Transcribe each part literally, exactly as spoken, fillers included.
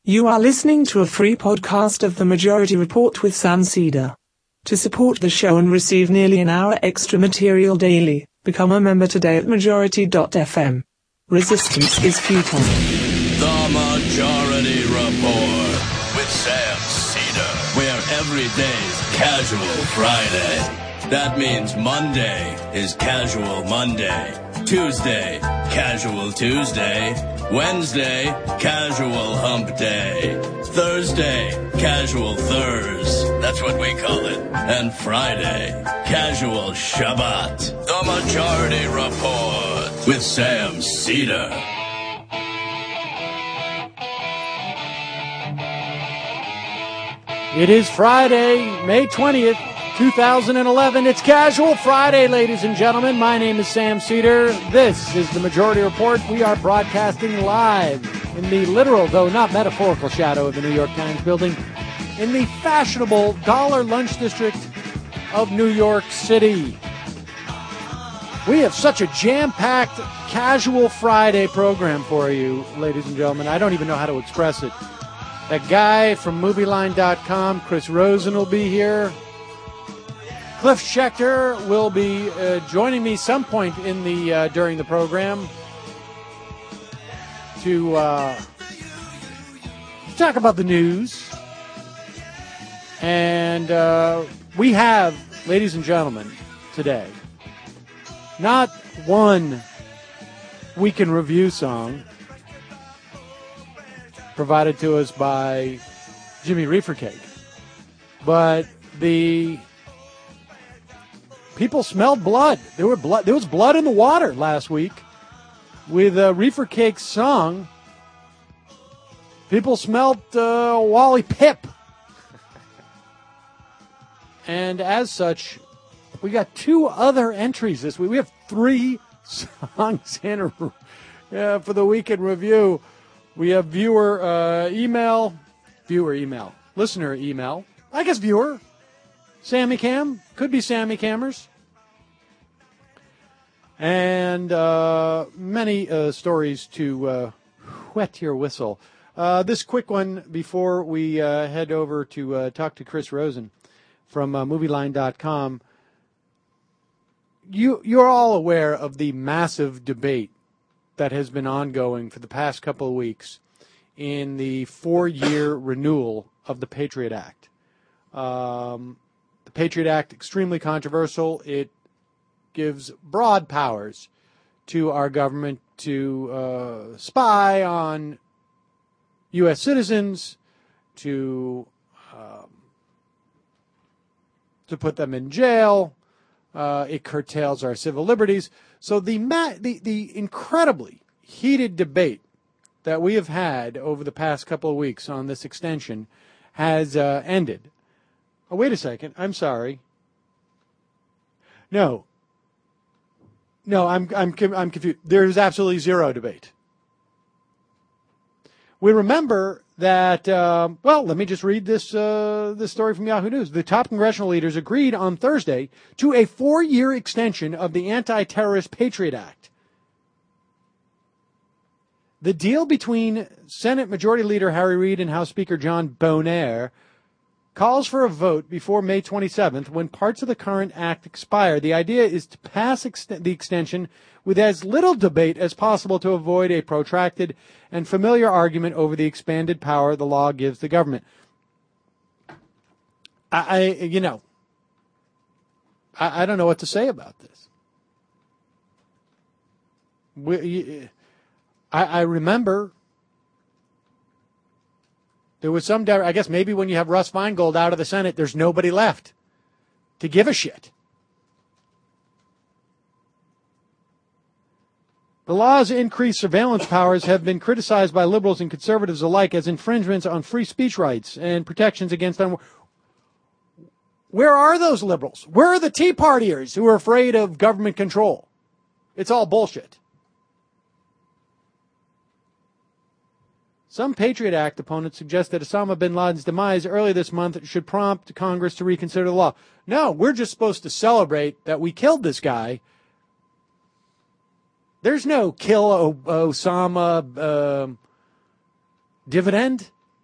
You are listening to a free podcast of The Majority Report with Sam Cedar. To support the show and receive nearly an hour extra material daily, become a member today at majority dot f m. Resistance is futile. The Majority Report with Sam Cedar, where every day's Casual Friday. That means Monday is Casual Monday, Tuesday, Casual Tuesday, Wednesday, Casual Hump Day, Thursday, Casual Thurs, that's what we call it, and Friday, Casual Shabbat. The Majority Report with Sam Cedar. It is Friday, May twentieth, two thousand eleven. It's Casual Friday, ladies and gentlemen. My name is Sam Cedar. This is the Majority Report. We are broadcasting live in the literal, though not metaphorical, shadow of the New York Times building in the fashionable Dollar Lunch District of New York City. We have such a jam-packed Casual Friday program for you, ladies and gentlemen. I don't even know how to express it. That guy from movie line dot com, Chris Rosen, will be here. Cliff Schechter will be uh, joining me some point in the uh, during the program to uh, talk about the news. And uh, we have, ladies and gentlemen, today, not one Week in Review song provided to us by Jimmy Reefer Cake, but the people smelled blood. There were blood. There was blood in the water last week with uh, Reefer Cake's song. People smelled uh, Wally Pip, and as such, we got two other entries this week. We have three songs in a, uh, for the Week in Review. We have viewer uh, email, viewer email, listener email. I guess viewer. Sammy Cam. Could be Sammy Cammers. And uh, many uh, stories to uh, whet your whistle. Uh, this quick one before we uh, head over to uh, talk to Chris Rosen from uh, movie line dot com. You, you're all aware of the massive debate that has been ongoing for the past couple of weeks in the four-year renewal of the Patriot Act. Um, the Patriot Act, extremely controversial. It gives broad powers to our government to uh, spy on U S citizens, to um, to put them in jail. Uh, it curtails our civil liberties. So the, ma- the the incredibly heated debate that we have had over the past couple of weeks on this extension has uh, ended. Oh, wait a second. I'm sorry. No. No, I'm I'm I'm confused. There's absolutely zero debate. We remember that. Um, well, let me just read this uh, this story from Yahoo News. The top congressional leaders agreed on Thursday to a four-year extension of the Anti-Terrorist Patriot Act. The deal between Senate Majority Leader Harry Reid and House Speaker John Boehner calls for a vote before May twenty-seventh, when parts of the current act expire. The idea is to pass ex- the extension with as little debate as possible to avoid a protracted and familiar argument over the expanded power the law gives the government. I, I you know, I, I don't know what to say about this. We, I, I remember there was some, I guess maybe when you have Russ Feingold out of the Senate, there's nobody left to give a shit. The law's increased surveillance powers have been criticized by liberals and conservatives alike as infringements on free speech rights and protections against them. Where are those liberals? Where are the Tea Partiers who are afraid of government control? It's all bullshit. Some Patriot Act opponents suggest that Osama bin Laden's demise earlier this month should prompt Congress to reconsider the law. No, we're just supposed to celebrate that we killed this guy. There's no kill o- Osama uh, dividend.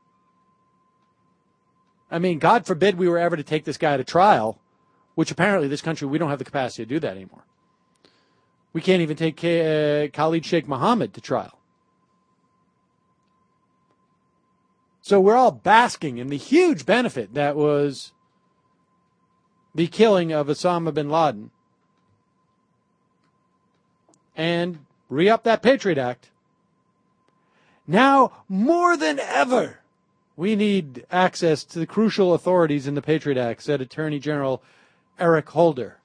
I mean, God forbid we were ever to take this guy to trial, which apparently this country, we don't have the capacity to do that anymore. We can't even take uh, Khalid Sheikh Mohammed to trial. So we're all basking in the huge benefit that was the killing of Osama bin Laden. And re-up that Patriot Act. Now, more than ever, we need access to the crucial authorities in the Patriot Act, said Attorney General Eric Holder.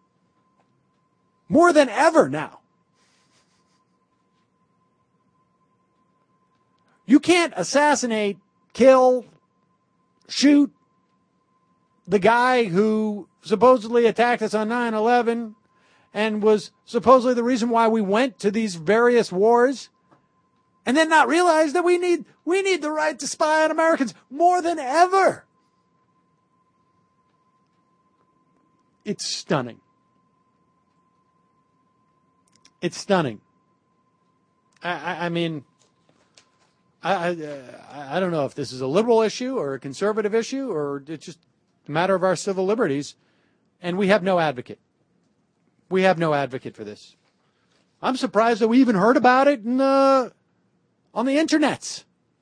More than ever now. You can't assassinate, kill, shoot the guy who supposedly attacked us on nine eleven and was supposedly the reason why we went to these various wars, and then not realize that we need we need the right to spy on Americans more than ever. It's stunning. It's stunning. I, I, I mean, I, I I don't know if this is a liberal issue or a conservative issue or it's just a matter of our civil liberties, and we have no advocate. We have no advocate for this. I'm surprised that we even heard about it in, uh, on the internets.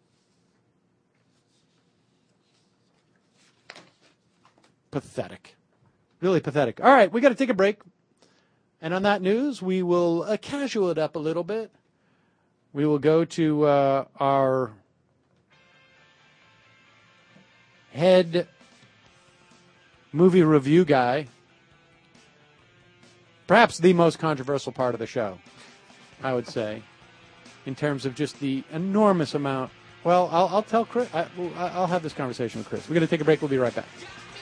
Pathetic. Really pathetic. All right, we got to take a break. And on that news, we will uh, casual it up a little bit. We will go to uh, our head movie review guy. Perhaps the most controversial part of the show, I would say, in terms of just the enormous amount. Well, I'll, I'll tell Chris. I, I'll have this conversation with Chris. We're going to take a break. We'll be right back.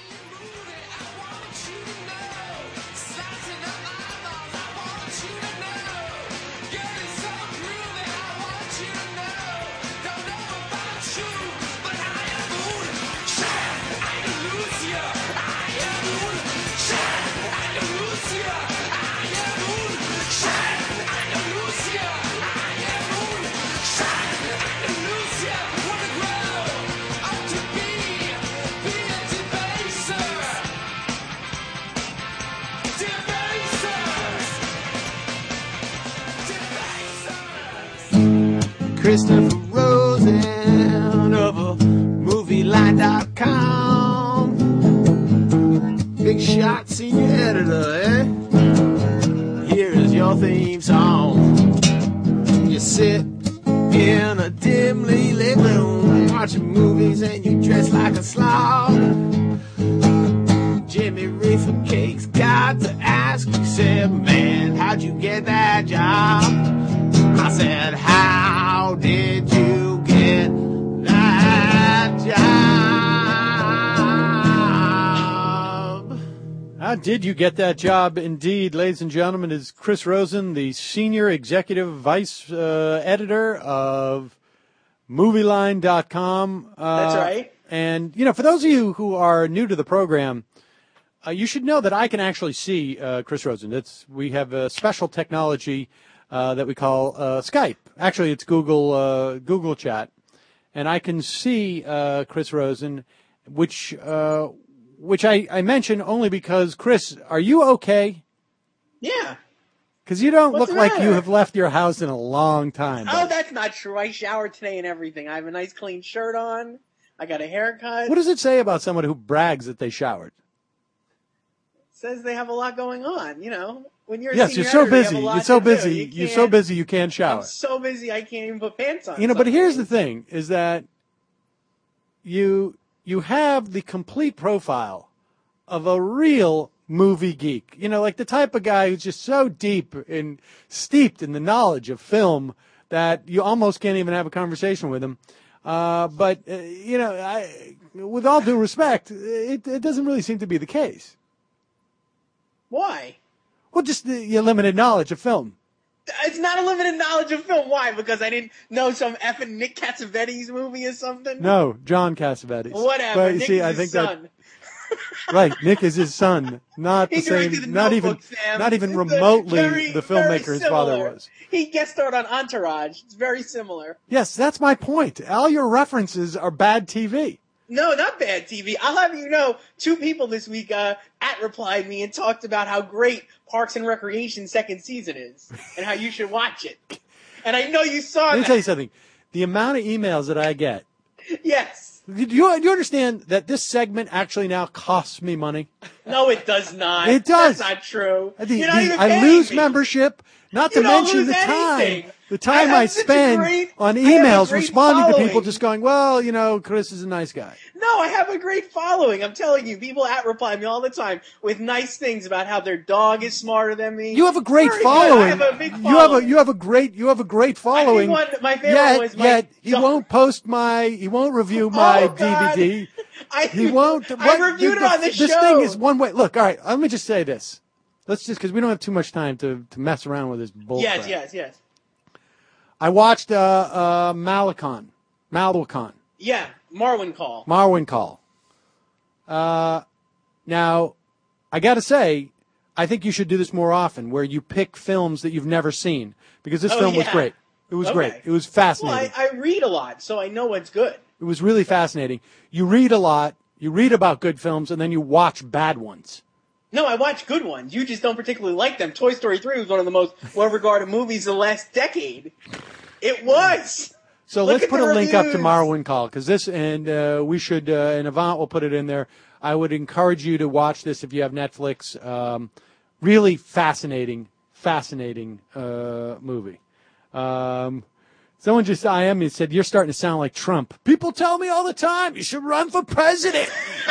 Christopher Rosen of a movie line dot com. Big Shot senior editor, eh? Here is your theme song. You sit in a dimly lit room watching movies and you dress like a slob. Jimmy Reefer Cake's got to ask, you said, man, how'd you get that job? I said, how did you get that job? How did you get that job? Indeed, ladies and gentlemen, is Chris Rosen, the senior executive vice uh, editor of movie line dot com. Uh, That's right. And, you know, for those of you who are new to the program, uh, you should know that I can actually see uh, Chris Rosen. It's, we have a special technology Uh, that we call uh, Skype. Actually, it's Google uh, Google Chat, and I can see uh, Chris Rosen, which uh, which I, I mention only because, Chris, are you okay? Yeah. Because you don't What's look the like you matter? have left your house in a long time. Oh, buddy. that's not true. I showered today and everything. I have a nice clean shirt on. I got a haircut. What does it say about someone who brags that they showered? It says they have a lot going on, you know. When you're a Yes, senior you're so editor, you have busy. a lot You're so to do. busy. You You're so can't- busy you can't shower. I'm so busy I can't even put pants on. You know, but some here's the days. thing: is that you you have the complete profile of a real movie geek. You know, like the type of guy who's just so deep and steeped in the knowledge of film that you almost can't even have a conversation with him. Uh, but uh, you know, I, with all due respect, it, it doesn't really seem to be the case. Why? Well, just the, your limited knowledge of film. It's not a limited knowledge of film. Why? Because I didn't know some effing Nick Cassavetes movie or something? No, John Cassavetes. Whatever. But you Nick see, is I his think son. that right, Nick is his son, not He the same, directed The not even, Notebook, Sam. not even It's remotely very- the very filmmaker his father similar. was. He guest starred on Entourage. It's very similar. Yes, that's my point. All your references are bad T V. No, not bad T V. I'll have you know, two people this week uh, at replied me and talked about how great Parks and Recreation second season is and how you should watch it. And I know you saw Let me that. tell you something. The amount of emails that I get. Yes. Do you, do you understand that this segment actually now costs me money? No, it does not. It does. That's not true. The- You're not the- even I paying lose me. membership, not You to don't mention lose the time. anything. The time I I, have such a spend great- on I have a emails great responding to people following. just going, well, you know, Chris is a nice guy. No, I have a great following. I'm telling you, people at reply me all the time with nice things about how their dog is smarter than me. You have a great Very following. Good. I have a big following. You have a you have a great you have a great following. I think one, my favorite yet, was my yet he dog. won't post my he won't review my Oh, God. D V D. I, He won't. I what- reviewed it on the this show. This thing is one way. Look, all right. Let me just say this. Let's just because we don't have too much time to, to mess around with this bull. Yes, crap. yes, yes. I watched uh, uh, Malakon, Malakon, Yeah, Marwin Call. Marwin Call. Uh, now, I got to say, I think you should do this more often, where you pick films that you've never seen, because this Oh, film was yeah. great. It was Okay. great. It was Well, fascinating. I, I read a lot, so I know what's good. It was really fascinating. You read a lot. You read about good films, and then you watch bad ones. No, I watch good ones. You just don't particularly like them. Toy Story three was one of the most well-regarded movies of the last decade. It was. So Look let's at put the a link up to reviews. Marwin Call, because this, and uh, we should, uh, and Avant will put it in there. I would encourage you to watch this if you have Netflix. Um, really fascinating, fascinating uh, movie. Um, someone just I M me and said, you're starting to sound like Trump. People tell me all the time, you should run for president.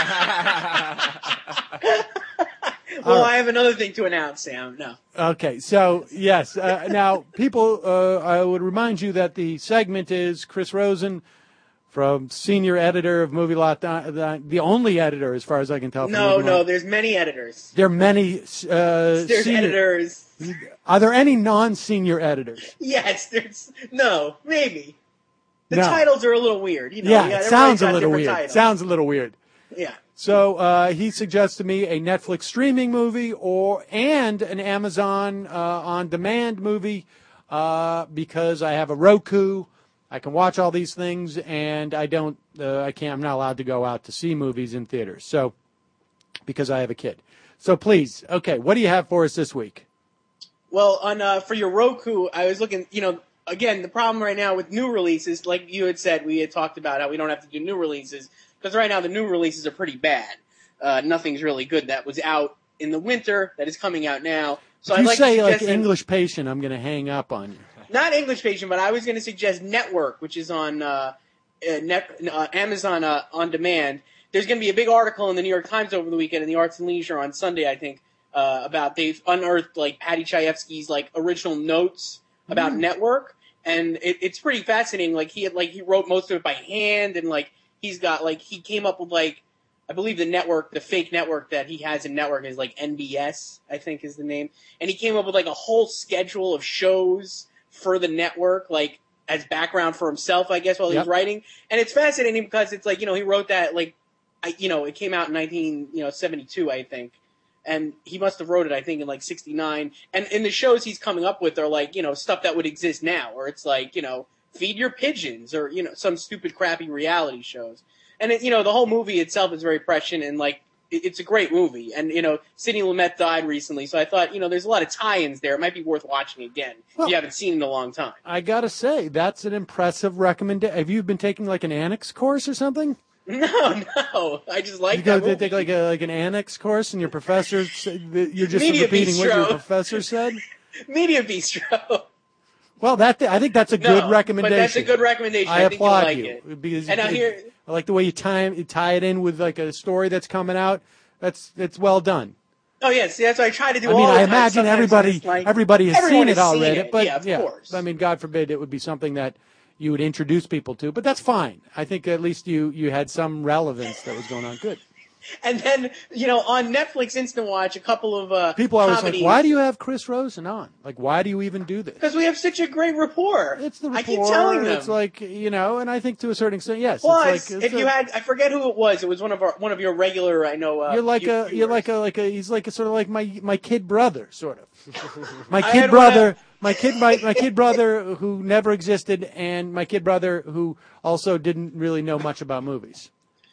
Well, I have another thing to announce, Sam. No. Okay, so yes. Uh, now, people, uh, I would remind you that the segment is Chris Rosen, from senior editor of Movie Lot, the, the only editor, as far as I can tell. from No, Movie no, Lot. there's many editors. There are many. Uh, There's senior, editors. Are there any non-senior editors? Yes, there's. No, maybe. The No. titles are a little weird. You know, Yeah, you got- it sounds everybody's a got little different weird. titles. Sounds a little weird. Yeah. So uh, he suggests to me a Netflix streaming movie or and an Amazon uh, on-demand movie uh, because I have a Roku. I can watch all these things, and I don't. Uh, I can't. I'm not allowed to go out to see movies in theaters. So because I have a kid. So please, okay, what do you have for us this week? Well, on uh, for your Roku, I was looking. You know, again, the problem right now with new releases, like you had said, we had talked about how we don't have to do new releases because right now the new releases are pretty bad. Uh, nothing's really good that was out in the winter that is coming out now. So If I'd you like say to like suggest an- English patient, I'm going to hang up on you. not English Patient, but I was going to suggest Network, which is on uh, uh, net, uh, Amazon uh, on demand. There's going to be a big article in the New York Times over the weekend, in the Arts and Leisure on Sunday, I think, uh, about they've unearthed like Patty Chayefsky's like original notes about Network, and it, it's pretty fascinating. Like he had, like he wrote most of it by hand, and like he's got like he came up with like I believe the network, the fake network that he has in Network is like N B S, I think is the name, and he came up with like a whole schedule of shows for the network, like as background for himself, I guess, while he Yep. was writing. And it's fascinating because it's like, you know, he wrote that like, I, you know, it came out in nineteen seventy-two, I think, and he must have wrote it, I think, in like sixty-nine. And in the shows he's coming up with are like, you know, stuff that would exist now, or it's like, you know, Feed Your Pigeons, or you know, some stupid crappy reality shows. And it, you know, the whole movie itself is very prescient and like. It's a great movie, and you know Sidney Lumet died recently, so I thought you know there's a lot of tie-ins there. It might be worth watching again Well, if you haven't seen it in a long time. I got to say, that's an impressive recommendation. Have you been taking like an annex course or something? No, no, I just like You go that movie. take like a like an annex course, and your professor, said that you're just Media repeating what your Bistro. professor said. Media Bistro. Well, that I think that's a No, good recommendation. but that's a good recommendation. I, I, think you'll applaud like you it. because And now you- here- I like the way you tie you tie it in with like a story that's coming out. That's that's well done. Oh yes, that's what I try to do. I mean, all the I time. imagine Sometimes everybody it's like, everybody has everyone seen it has already, it. but yeah, of course. I mean, God forbid it would be something that you would introduce people to, but that's fine. I think at least you you had some relevance that was going on. Good. And then you know on Netflix Instant Watch, a couple of uh, People are always like, comedies. why do you have Chris Rosen on? Like, why do you even do this? Because we have such a great rapport. It's the I keep rapport, telling them. It's like, you know, and I think to a certain extent, yes. Plus, it's like, it's if you a- had, I forget who it was. It was one of our, one of your regular. I know. Uh, You're like view- a, you're viewers. like a, like a, he's like a sort of like my, my kid brother, sort of. My I kid had brother, one my kid, my, my kid brother who never existed, and my kid brother who also didn't really know much about movies.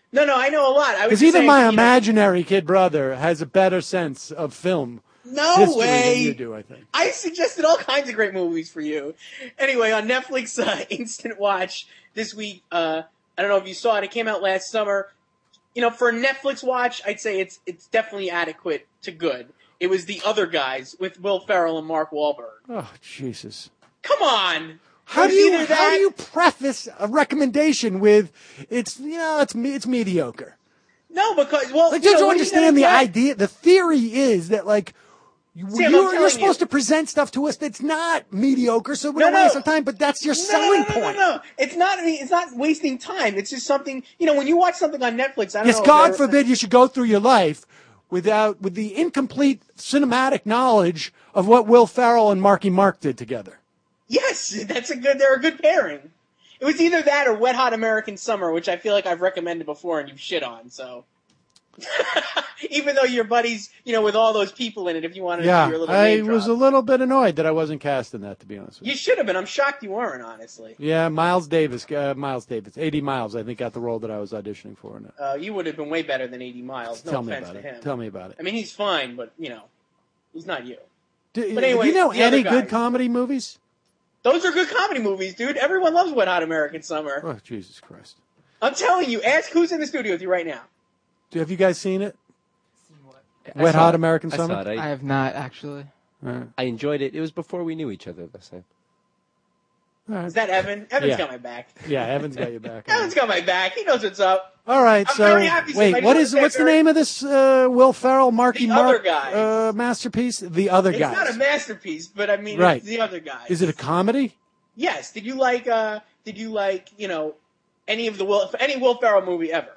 No, no, I know a lot. I was Because just even saying, my you know, imaginary kid brother has a better sense of film no history way. than you do, I think. I suggested all kinds of great movies for you. Anyway, on Netflix uh, Instant Watch this week, uh, I don't know if you saw it. It came out last summer. You know, for a Netflix watch, I'd say it's it's definitely adequate to good. It was The Other Guys with Will Ferrell and Mark Wahlberg. Oh, Jesus. Come on. How It do was you either how that- do you preface a recommendation with it's you know it's me- it's mediocre? No, because well, Like, you don't know, you what are understand the gonna get? idea? The theory is that like you, Sam, I'm you're, telling you're supposed you. to present stuff to us that's not mediocre, so we No, don't no. waste our time. But that's your No, selling no, no, no, point. No, no, it's not. It's not wasting time. It's just something. You know, when you watch something on Netflix, I don't Yes, know. if God they're- forbid you should go through your life without with the incomplete cinematic knowledge of what Will Ferrell and Marky Mark did together. Yes, that's a good. They're a good pairing. It was either that or Wet Hot American Summer, which I feel like I've recommended before and you've shit on. So, even though your buddies, you know, with all those people in it, if you wanted to Yeah, do your little I name was a drop. little bit annoyed that I wasn't cast in that, to be honest with you. You should have been. I'm shocked you weren't. Honestly, Yeah, Miles Davis, uh, Miles Davis, eighty Miles, I think got the role that I was auditioning for. In it. uh, you would have been way better than eighty miles. No Tell me offense about to it. him. Tell me about it. I mean, he's fine, but you know, he's not you. Do, but anyway, do you know The Other any good Guys. comedy movies? Those are good comedy movies, dude. Everyone loves Wet Hot American Summer. Oh, Jesus Christ! I'm telling you. Ask who's in the studio with you right now. Do, have you guys seen it? I Wet saw Hot it. American I Summer? saw it. I, I have not actually. All right. I enjoyed it. It was before we knew each other this time. All right. Is that Evan? Evan's Yeah. got my back. Yeah, Evan's got your back. Evan's got my back. He knows what's up. All right, I'm so very happy, Sam. I wait, just what wanna is say what's the very- name of this uh, Will Ferrell, Marky The Mark Other Guys. uh, masterpiece? The Other It's Guys. not a masterpiece, but I mean, Right. it's The Other Guys. Is it a comedy? Yes. Did you like? uh Did you like? You know, any of the Will any Will Ferrell movie ever?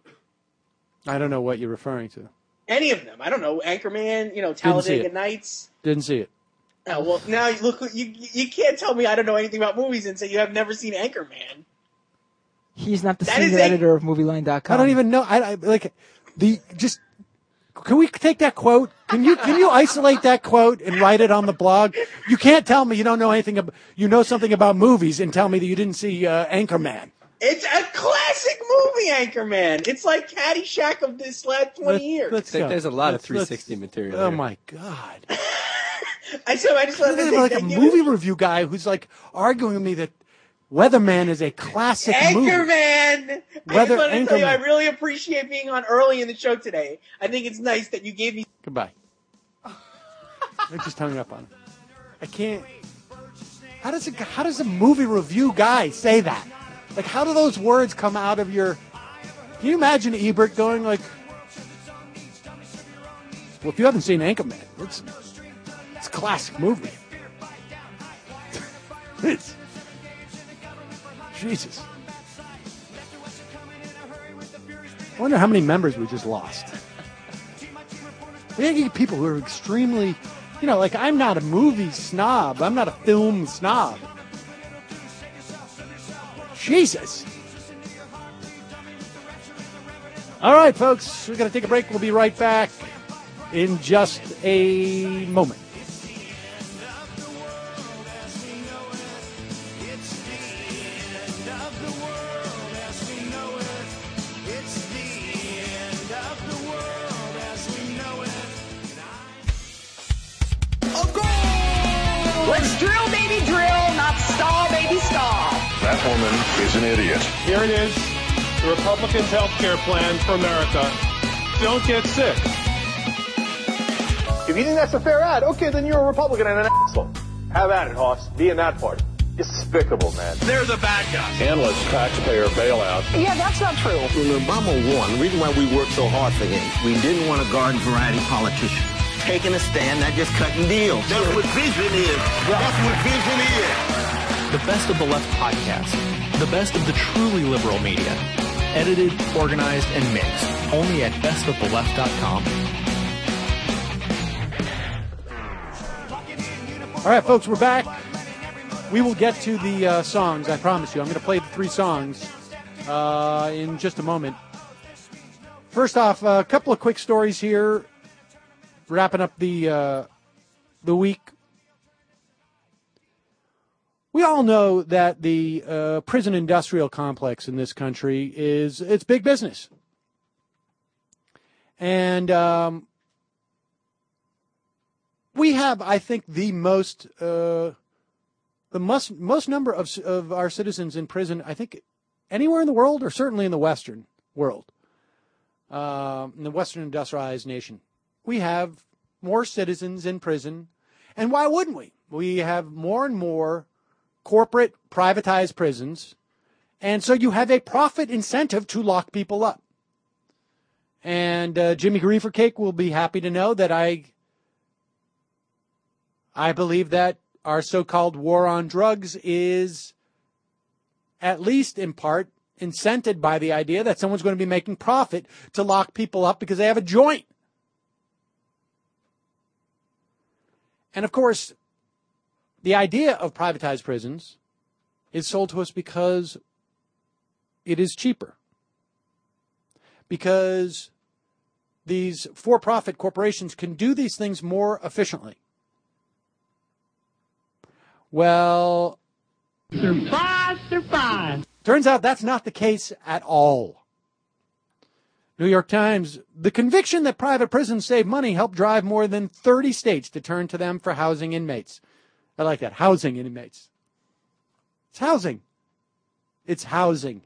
I don't know what you're referring to. Any of them? I don't know. Anchorman. You know, see Talladega it. Nights. Didn't see it. Oh well, now you look. You you can't tell me I don't know anything about movies and say you have never seen Anchorman. He's not the That senior is a- editor of Movieline dot com. I don't even know. I, I like the just. Can we take that quote? Can you can you isolate that quote and write it on the blog? You can't tell me you don't know anything about you know something about movies and tell me that you didn't see uh, Anchorman. It's a classic movie, Anchorman. It's like Caddyshack of this last twenty Let's- years. let's There- go. there's a lot of Let's- three let's- sixty material Oh here. my god! I so I just wanted to There's take like a that- give movie it- review guy who's like arguing with me that Weatherman is a classic movie. Anchorman. I Whether just wanted to tell you, I Anchorman- really appreciate being on early in the show today. I think it's nice that you gave me. Goodbye. I just hung up on him. I can't. How does it? How does a movie review guy say that? Like, how do those words come out of your? Can you imagine Ebert going like, "Well, if you haven't seen Anchorman, it's it's a classic movie." It's Jesus. I wonder how many members we just lost. We get people who are extremely, you know, like I'm not a movie snob. I'm not a film snob. Jesus. All right, folks, we're going to take a break. We'll be right back in just a moment. Let's drill, baby, drill, not stall, baby, stall. That woman is an idiot. Here it is, the Republicans' health care plan for America. Don't get sick. If you think that's a fair ad, okay, then you're a Republican and an asshole. Have at it, Hoss. Be in that party. Despicable, man. They're the bad guys. Endless taxpayer bailout. Yeah, that's not true. When Obama won, the reason why we worked so hard for him, we didn't want a garden variety politician. Taking a stand, not just cutting deals. That's what vision is. That's what vision is. The Best of the Left podcast. The best of the truly liberal media. Edited, organized, and mixed. Only at best of the left dot com. All right, folks, we're back. We will get to the uh, songs, I promise you. I'm going to play the three songs uh, in just a moment. First off, a couple of quick stories here, wrapping up the uh, the week. We all know that the uh, prison industrial complex in this country is it's big business. And um, we have, I think, the most uh, the most most number of of our citizens in prison, I think, anywhere in the world, or certainly in the Western world, uh, in the Western industrialized nation. We have more citizens in prison, and why wouldn't we? We have more and more corporate privatized prisons, and so you have a profit incentive to lock people up. And uh, Jimmy Griefercake will be happy to know that I I believe that our so-called war on drugs is, at least in part, incented by the idea that someone's going to be making profit to lock people up because they have a joint. And of course, the idea of privatized prisons is sold to us because it is cheaper. Because these for-profit corporations can do these things more efficiently. Well, Surprise, surprise. Turns out that's not the case at all. New York Times, the conviction that private prisons save money helped drive more than thirty states to turn to them for housing inmates. I like that, housing inmates. It's housing. It's housing.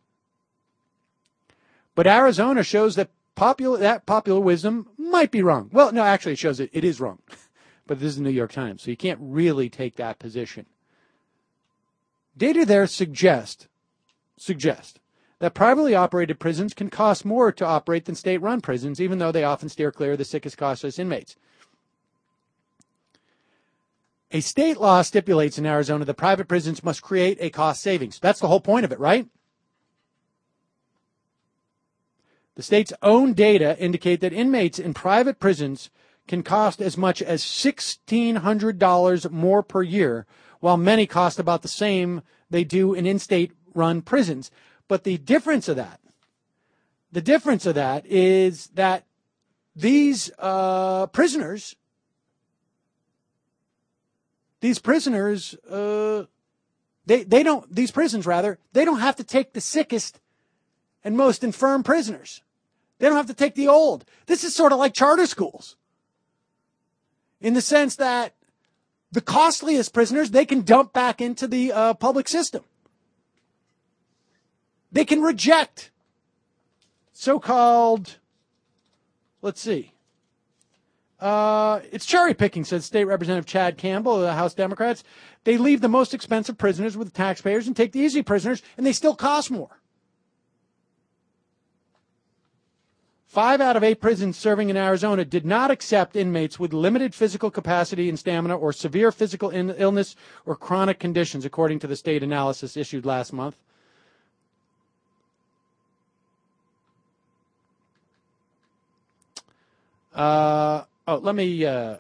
But Arizona shows that popular that popular wisdom might be wrong. Well, no, actually it shows it, it is wrong. But this is the New York Times, so you can't really take that position. Data there suggest, suggest that privately operated prisons can cost more to operate than state-run prisons, even though they often steer clear of the sickest, costliest inmates. A state law stipulates in Arizona that private prisons must create a cost savings. That's the whole point of it, right? The state's own data indicate that inmates in private prisons can cost as much as sixteen hundred dollars more per year, while many cost about the same they do in in-state run prisons. But the difference of that, the difference of that is that these uh, prisoners, these prisoners, uh, they they don't these prisons rather they don't have to take the sickest and most infirm prisoners. They don't have to take the old. This is sort of like charter schools, in the sense that the costliest prisoners they can dump back into the uh, public system. They can reject so-called, let's see, uh, it's cherry picking, said State Representative Chad Campbell of the House Democrats. They leave the most expensive prisoners with the taxpayers and take the easy prisoners, and they still cost more. Five out of eight prisons serving in Arizona did not accept inmates with limited physical capacity and stamina or severe physical in- illness or chronic conditions, according to the state analysis issued last month. Uh, oh, let me, uh,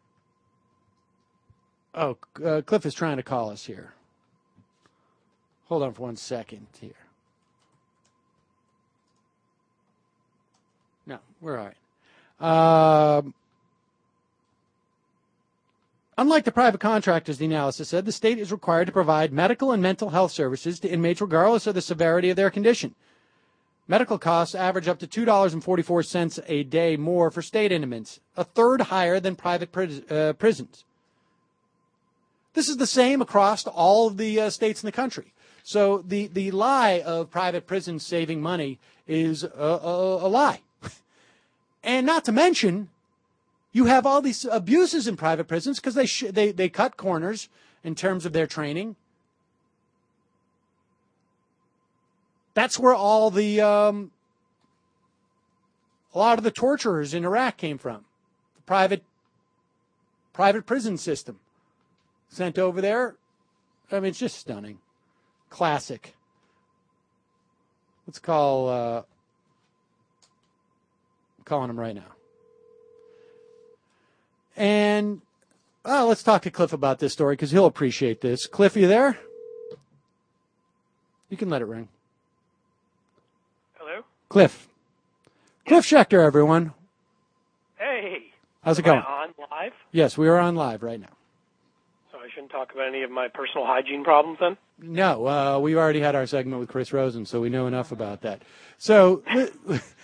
oh, uh, Cliff is trying to call us here. Hold on for one second here. No, we're all right. Um, unlike the private contractors, the analysis said, the state is required to provide medical and mental health services to inmates regardless of the severity of their condition. Medical costs average up to two dollars and forty-four cents a day more for state inmates, a third higher than private pris- uh, prisons. This is the same across all of the uh, states in the country. So the, the lie of private prisons saving money is a, a, a lie. And not to mention, you have all these abuses in private prisons because they, sh- they they cut corners in terms of their training. That's where all the um, a lot of the torturers in Iraq came from. The private private prison system sent over there. I mean, it's just stunning, classic. Let's call. Uh, calling him right now. And uh, let's talk to Cliff about this story because he'll appreciate this. Cliff, you there? You can let it ring. Hello? Cliff. Cliff Schechter, everyone. Hey. How's it Am going? I on live? Yes, we are on live right now. So I shouldn't talk about any of my personal hygiene problems then? No, uh, we've already had our segment with Chris Rosen, so we know enough about that. So...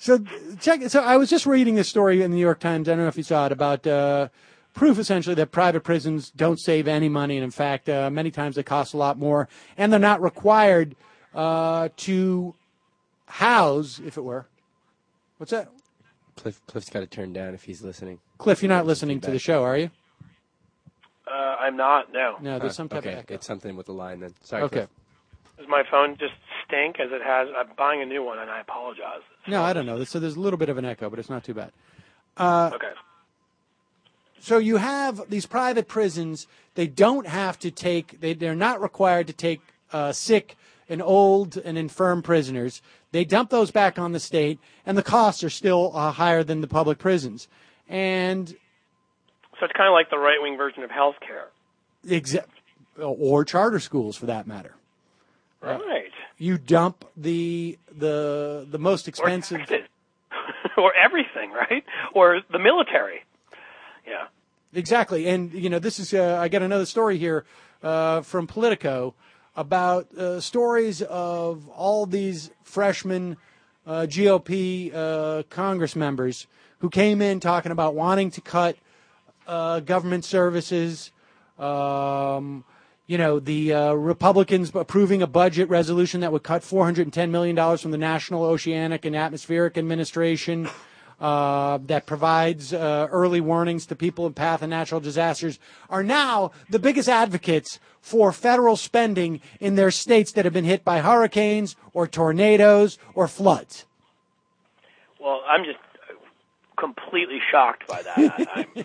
So check. So I was just reading this story in the New York Times. I don't know if you saw it about uh, proof essentially that private prisons don't save any money, and in fact, uh, many times they cost a lot more, and they're not required uh, to house, if it were. What's that? Cliff, Cliff's got to turn down if he's listening. Cliff, you're not listening to the show, are you? Uh, I'm not. No. No, there's some type okay. of echo. It's something with the line then. Sorry. Okay. Cliff. Does my phone just stink as it has? I'm buying a new one, and I apologize. No, I don't know. So there's a little bit of an echo, but it's not too bad. Uh, okay. So you have these private prisons. They don't have to take. They they're not required to take uh, sick and old and infirm prisoners. They dump those back on the state, and the costs are still uh, higher than the public prisons. And so it's kind of like the right-wing version of health care. Exa- or charter schools, for that matter. Right. Uh, you dump the the the most expensive, or, or everything, right? Or the military. Yeah. Exactly, and you know this is. Uh, I got another story here uh, from Politico about uh, stories of all these freshman uh, G O P uh, Congress members who came in talking about wanting to cut uh, government services. Um, you know, the uh, Republicans approving a budget resolution that would cut four hundred ten million dollars from the National Oceanic and Atmospheric Administration uh, that provides uh, early warnings to people in path of natural disasters, are now the biggest advocates for federal spending in their states that have been hit by hurricanes or tornadoes or floods. Well, I'm just completely shocked by that. I, I'm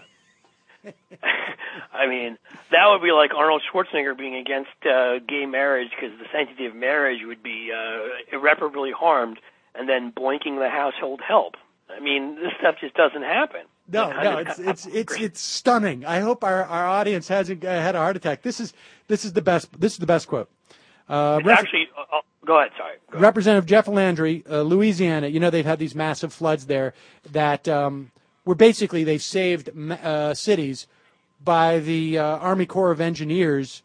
I mean, that would be like Arnold Schwarzenegger being against uh, gay marriage because the sanctity of marriage would be uh, irreparably harmed, and then blanking the household help. I mean, this stuff just doesn't happen. No, no, it's it's it's it's stunning. I hope our, our audience hasn't uh, had a heart attack. This is this is the best. This is the best quote. Uh, it's actually, uh, go ahead. Sorry. Go Representative ahead. Jeff Landry, uh, Louisiana. You know they've had these massive floods there that. Um, where basically they've saved uh, cities by the uh, Army Corps of Engineers.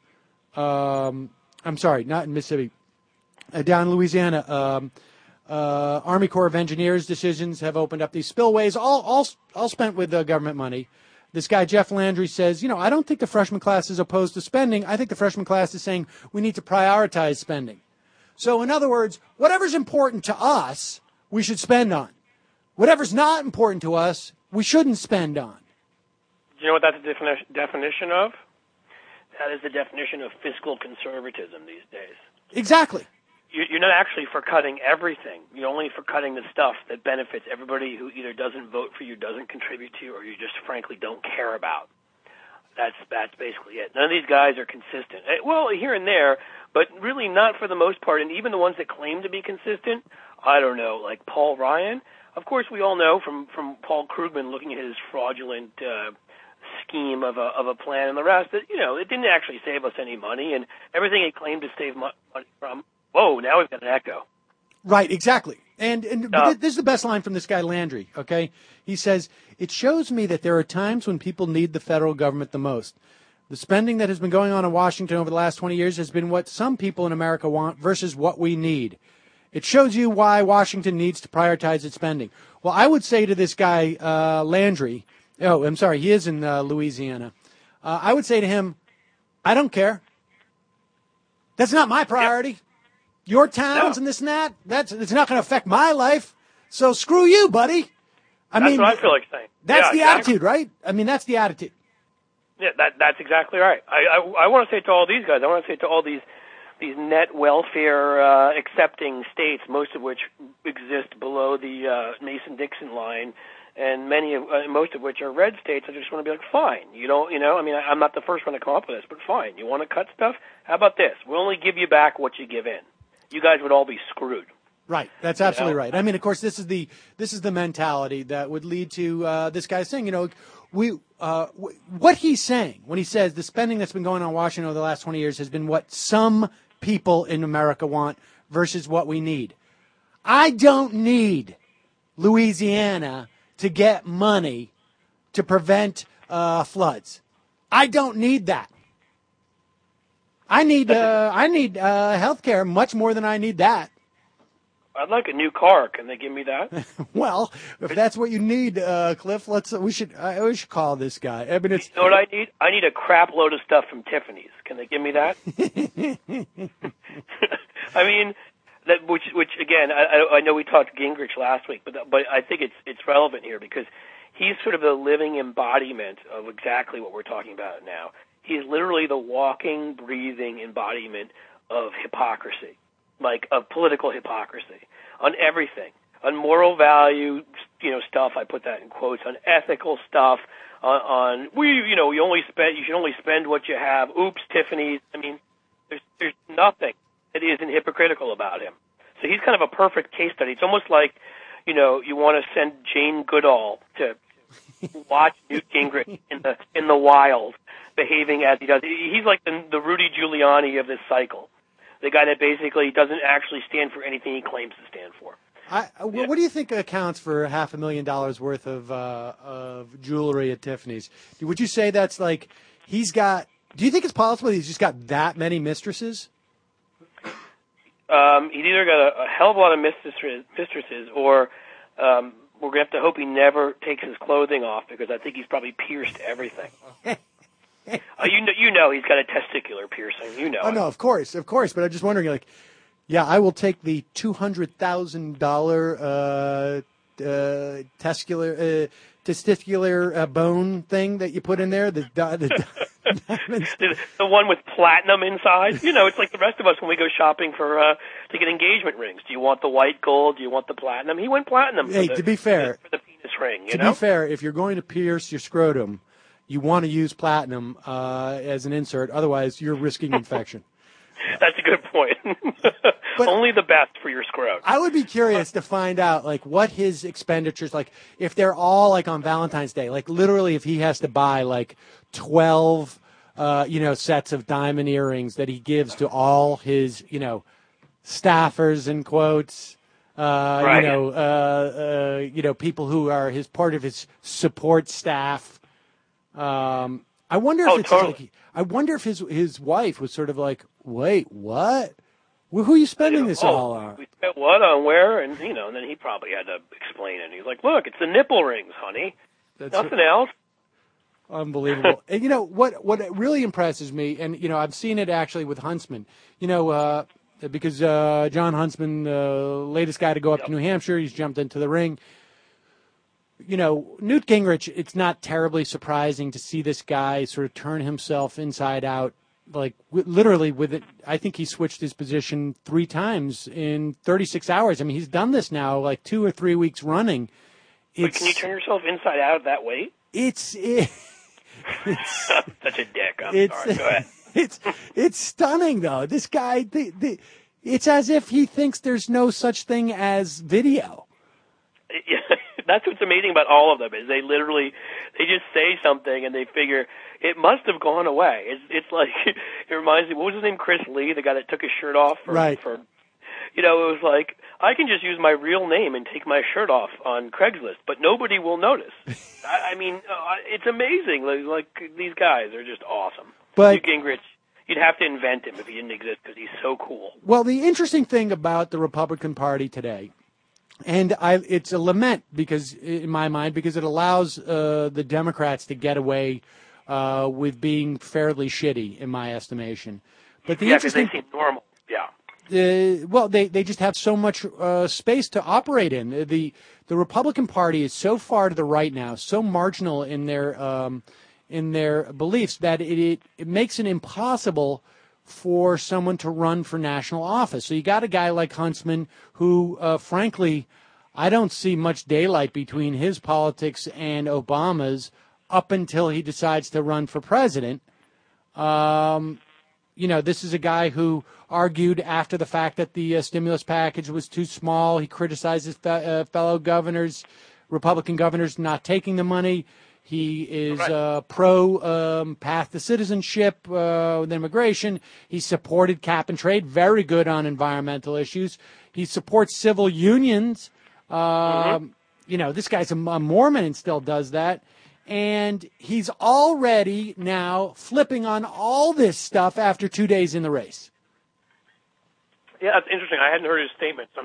Um, I'm sorry, not in Mississippi, uh, down in Louisiana. Um, uh, Army Corps of Engineers decisions have opened up these spillways, all all all spent with uh, government money. This guy Jeff Landry says, you know, I don't think the freshman class is opposed to spending. I think the freshman class is saying we need to prioritize spending. So, in other words, whatever's important to us, we should spend on. Whatever's not important to us, we shouldn't spend on. Do you know what that's a defini- definition of? That is the definition of fiscal conservatism these days. Exactly. You're not actually for cutting everything. You're only for cutting the stuff that benefits everybody who either doesn't vote for you, doesn't contribute to you, or you just frankly don't care about. That's that's basically it. None of these guys are consistent. Well, here and there, but really not for the most part. And even the ones that claim to be consistent, I don't know, like Paul Ryan. Of course, we all know from, from Paul Krugman looking at his fraudulent uh, scheme of a of a plan and the rest that, you know, it didn't actually save us any money, and everything it claimed to save money from. Whoa, now we've got an echo. Right, exactly. And and Uh, this is the best line from this guy Landry, okay? He says, it shows me that there are times when people need the federal government the most. The spending that has been going on in Washington over the last twenty years has been what some people in America want versus what we need. It shows you why Washington needs to prioritize its spending. Well, I would say to this guy, uh, Landry, oh, I'm sorry, he is in uh, Louisiana. Uh, I would say to him, I don't care. That's not my priority. Your towns No. and this and that, that's, it's not going to affect my life. So screw you, buddy. I That's mean, what I feel like saying. that's Yeah, the exactly. attitude, right? I mean, that's the attitude. Yeah, that that's exactly right. I I, I want to say to all these guys, I want to say to all these these net welfare uh, accepting states, most of which exist below the uh, Mason-Dixon line, and many of uh, most of which are red states. I just want to be like, fine, you don't, you know, I mean, I, I'm not the first one to come up with this, but fine, you want to cut stuff? How about this? We'll only give you back what you give in. You guys would all be screwed. Right. That's You absolutely know? right. I mean, of course, this is the this is the mentality that would lead to uh, this guy saying, you know, we uh, w- what he's saying when he says the spending that's been going on in Washington over the last twenty years has been what some people in America want versus what we need. I don't need Louisiana to get money to prevent uh, floods. I don't need that. I need uh, I need uh, health care much more than I need that. I'd like a new car. Can they give me that? Well, if that's what you need, uh, Cliff, let's. Uh, we should. I we should call this guy. I mean, it's. You know what I need? I need a crap load of stuff from Tiffany's. Can they give me that? I mean, that which which again, I, I know we talked Gingrich last week, but but I think it's it's relevant here because he's sort of the living embodiment of exactly what we're talking about now. He's literally the walking, breathing embodiment of hypocrisy. Like of political hypocrisy on everything, on moral value, you know, stuff. I put that in quotes. On ethical stuff, on, on we, you know, you only spend, you should only spend what you have. Oops, Tiffany's. I mean, there's there's nothing that isn't hypocritical about him. So he's kind of a perfect case study. It's almost like, you know, you want to send Jane Goodall to watch Newt Gingrich in the in the wild, behaving as he does. He's like the, the Rudy Giuliani of this cycle. The guy that basically doesn't actually stand for anything he claims to stand for. I, yeah. What do you think accounts for half a million dollars worth of uh, of jewelry at Tiffany's? Would you say that's like he's got? Do you think it's possible he's just got that many mistresses? Um, he's either got a, a hell of a lot of mistresses, mistresses or um, we're gonna have to hope he never takes his clothing off because I think he's probably pierced everything. Uh, you know, you know, he's got a testicular piercing. You know. Oh it. no, of course, of course. But I'm just wondering, like, yeah, I will take the two hundred thousand dollar uh, uh, testicular uh, testicular uh, bone thing that you put in there. The the, the, the one with platinum inside. You know, it's like the rest of us when we go shopping for uh, to get engagement rings. Do you want the white gold? Do you want the platinum? He went platinum. For hey, the, to be fair, for the, for the penis ring. You to know? be fair, if you're going to pierce your scrotum, you want to use platinum uh, as an insert. Otherwise, you're risking infection. That's a good point. But only the best for your scrot. I would be curious to find out, like, what his expenditures, like, if they're all, like, on Valentine's Day. Like, literally, if he has to buy, like, twelve, uh, you know, sets of diamond earrings that he gives to all his, you know, staffers, in quotes, uh, right. you know, uh, uh, you know, people who are his part of his support staff. Um, I wonder if oh, it's totally. like, I wonder if his his wife was sort of like, wait, what? Well, who are you spending this oh, all on? We spent what on where? And, you know, and then he probably had to explain it. He's like, look, it's the nipple rings, honey. That's Nothing right. else. Unbelievable. And, you know, what what really impresses me, and, you know, I've seen it actually with Huntsman, you know, uh, because uh, John Huntsman, the uh, latest guy to go up yep. to New Hampshire, he's jumped into the ring. You know, Newt Gingrich, it's not terribly surprising to see this guy sort of turn himself inside out, like w- literally with it. I think he switched his position three times in thirty-six hours. I mean, he's done this now like two or three weeks running. Wait, It's, can you turn yourself inside out that way? It's, it, it's such a dick. I'm it's, sorry. Go ahead. It's it's stunning though. This guy, the, the, it's as if he thinks there's no such thing as video. Yeah, that's what's amazing about all of them is they literally they just say something and they figure it must have gone away. It's it's like it reminds me. What was his name? Chris Lee, the guy that took his shirt off. For, right. For, you know, it was like I can just use my real name and take my shirt off on Craigslist, but nobody will notice. I, I mean, uh, it's amazing. Like, like these guys are just awesome. But Newt Gingrich, you'd have to invent him if he didn't exist because he's so cool. Well, the interesting thing about the Republican Party today. And I, it's a lament because, in my mind, because it allows uh, the Democrats to get away uh, with being fairly shitty, in my estimation. But the yeah, because interesting, they seem normal. Yeah. Uh, well, they, they just have so much uh, space to operate in. The the Republican Party is so far to the right now, so marginal in their um, in their beliefs that it, it it makes it impossible for someone to run for national office. So you got a guy like Huntsman who, uh, frankly, I don't see much daylight between his politics and Obama's up until he decides to run for president. Um, you know, this is a guy who argued after the fact that the uh, stimulus package was too small. He criticized his fe- uh, fellow governors, Republican governors, not taking the money. He is uh, pro um, path to citizenship uh, with immigration. He supported cap and trade, very good on environmental issues. He supports civil unions. Um, mm-hmm. You know, this guy's a, a Mormon and still does that. And he's already now flipping on all this stuff after two days in the race. Yeah, that's interesting. I hadn't heard his statement, so I'm not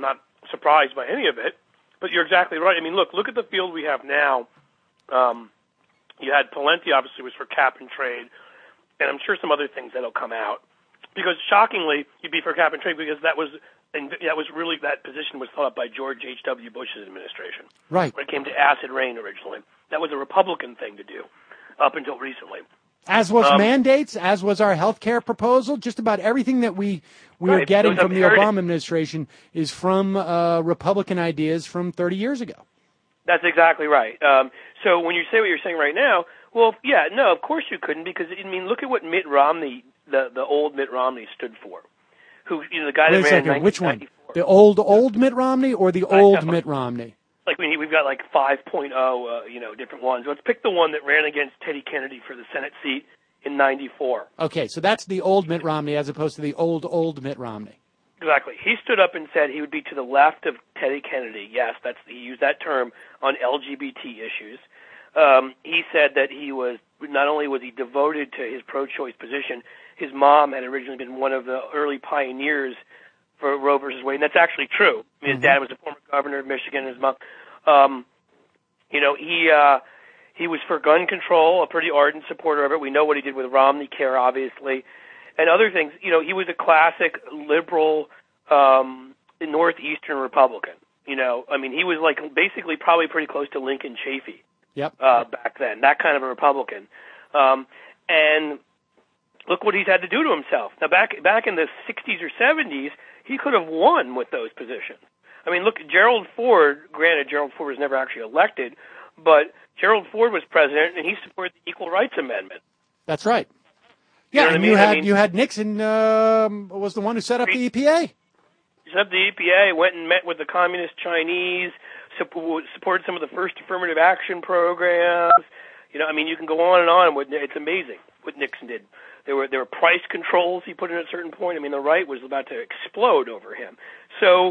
surprised by any of it. But you're exactly right. I mean, look, look at the field we have now. Um, you had Pawlenty, obviously, was for cap and trade, and I'm sure some other things that'll come out. Because shockingly, you'd be for cap and trade because that was and that was really that position was thought up by George H W. Bush's administration. Right. When it came to acid rain originally, that was a Republican thing to do up until recently. As was um, mandates, as was our health care proposal. Just about everything that we we right, are getting from the imperative. Obama administration is from uh, Republican ideas from thirty years ago. That's exactly right. Um, so when you say what you're saying right now, well, yeah, no, of course you couldn't because I mean, look at what Mitt Romney, the the old Mitt Romney, stood for. Who you know the guy Wait that a ran second, in which one? nineteen ninety-four. The old old Mitt Romney or the I old know. Mitt Romney? Like we, we've got like five point oh, uh, you know, different ones. Let's pick the one that ran against Teddy Kennedy for the Senate seat in ninety-four. Okay, so that's the old Mitt Romney as opposed to the old old Mitt Romney. Exactly. He stood up and said he would be to the left of Teddy Kennedy. Yes, that's he used that term on L G B T issues. Um, he said that he was not only was he devoted to his pro-choice position, his mom had originally been one of the early pioneers for Roe versus Wade, and that's actually true. I mean, his dad was a former governor of Michigan, and his mom, um, you know, he uh, he was for gun control, a pretty ardent supporter of it. We know what he did with Romney Care, obviously, and other things. You know, he was a classic liberal um, northeastern Republican. You know, I mean, he was like basically probably pretty close to Lincoln Chafee. Yep. Uh, back then, that kind of a Republican, um, and look what he's had to do to himself. Now, back back in the sixties or seventies, he could have won with those positions. I mean, look, Gerald Ford. Granted, Gerald Ford was never actually elected, but Gerald Ford was president, and he supported the Equal Rights Amendment. That's right. You Yeah, know what and I mean? you had I mean, you had Nixon um, was the one who set up the E P A. He set up the E P A, went and met with the communist Chinese, support, supported some of the first affirmative action programs. You know, I mean, you can go on and on. With, it's amazing what Nixon did. There were there were price controls he put in at a certain point. I mean, the right was about to explode over him. So,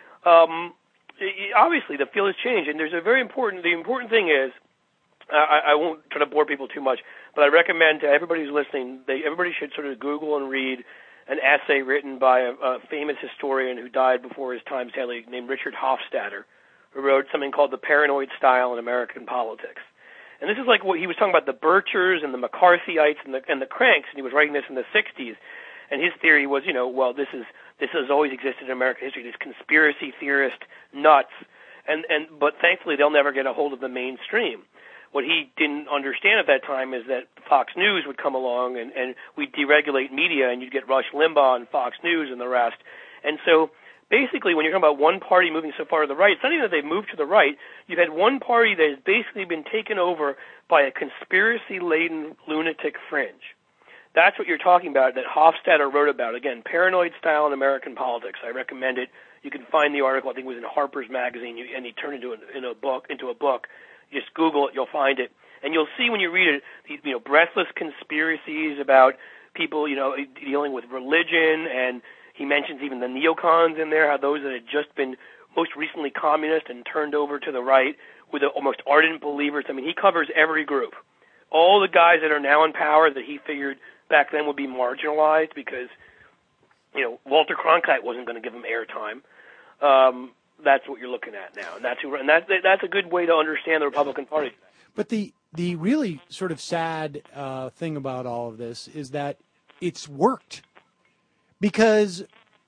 um, obviously, the field has changed, and there's a very important. The important thing is, uh, I, I won't try to bore people too much, but I recommend to everybody who's listening, they everybody should sort of Google and read an essay written by a, a famous historian who died before his time, sadly, named Richard Hofstadter, who wrote something called The Paranoid Style in American Politics. And this is like what he was talking about, the Birchers and the McCarthyites and the and the Cranks, and he was writing this in the sixties. And his theory was, you know, well, this is this has always existed in American history. These conspiracy theorist nuts, and and but thankfully they'll never get a hold of the mainstream. What he didn't understand at that time is that Fox News would come along and and we'd deregulate media, and you'd get Rush Limbaugh and Fox News and the rest. And so basically, when you're talking about one party moving so far to the right, it's not even that they've moved to the right. You've had one party that has basically been taken over by a conspiracy-laden lunatic fringe. That's what you're talking about, that Hofstadter wrote about. Again, Paranoid Style in American Politics. I recommend it. You can find the article. I think it was in Harper's Magazine, and he turned it into a, in a book, into a book. You just Google it. You'll find it. And you'll see when you read it, these, you know, breathless conspiracies about people, you know, dealing with religion, and he mentions even the neocons in there, how those that had just been most recently communist and turned over to the right were the almost ardent believers. I mean, he covers every group. All the guys that are now in power that he figured back then would be marginalized because, you know, Walter Cronkite wasn't going to give him airtime. Um, that's what you're looking at now, and that's who, and that's that's a good way to understand the Republican Party. But the the really sort of sad uh, thing about all of this is that it's worked. Because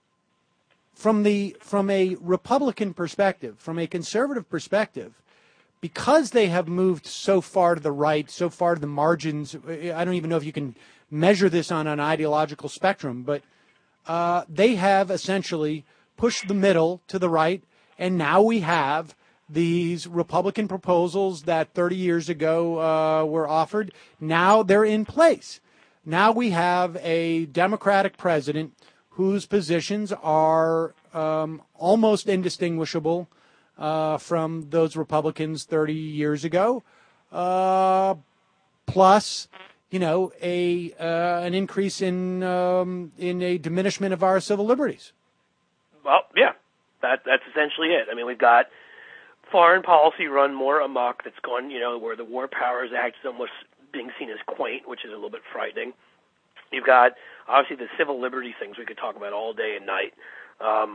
from the from a Republican perspective, from a conservative perspective, because they have moved so far to the right, so far to the margins, I don't even know if you can measure this on an ideological spectrum, but uh, they have essentially pushed the middle to the right, and now we have these Republican proposals that thirty years ago uh, were offered. Now they're in place. Now we have a Democratic president whose positions are um, almost indistinguishable uh, from those Republicans thirty years ago, uh, plus, you know, a uh, an increase in um, in a diminishment of our civil liberties. Well, yeah, that that's essentially it. I mean, we've got foreign policy run more amok. That's gone, you know, where the War Powers Act is almost being seen as quaint, which is a little bit frightening. You've got, obviously, the civil liberty things we could talk about all day and night. Um,